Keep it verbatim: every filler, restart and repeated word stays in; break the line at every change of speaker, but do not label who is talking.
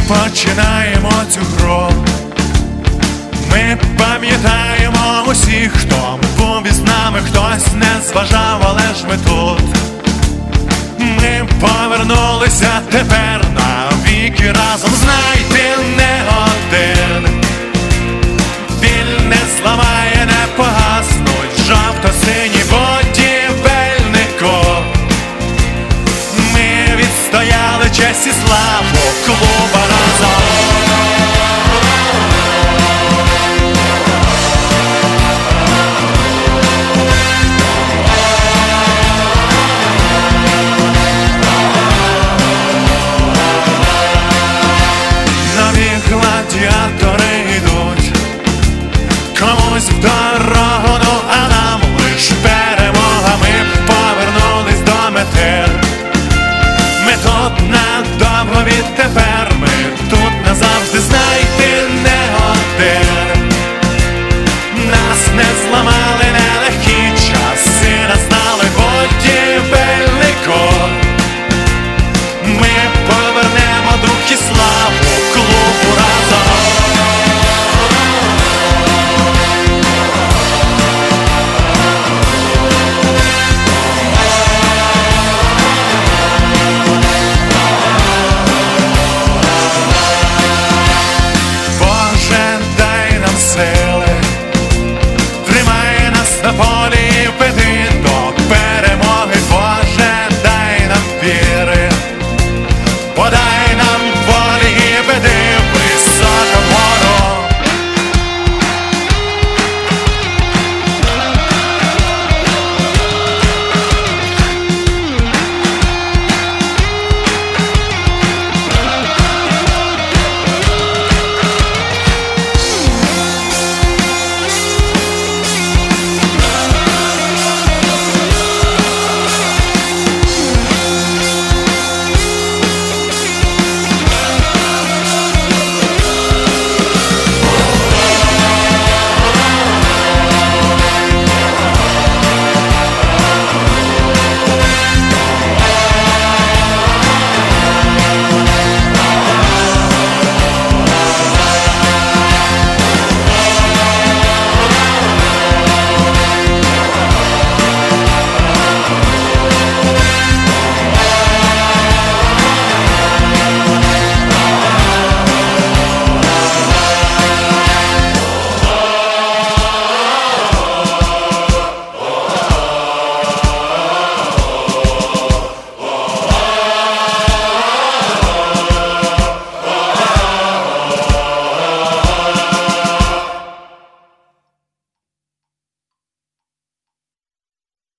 починаємо цю гру. Ми пам'ятаємо усіх, хто був із нами, хтось не зважав, але ж ми тут. Ми повернулися тепер навіки разом. Знай, ти не один, біль не зламає, не погаснуть жовто-сині будівельнику. Ми відстояли честь і славу клуба разом.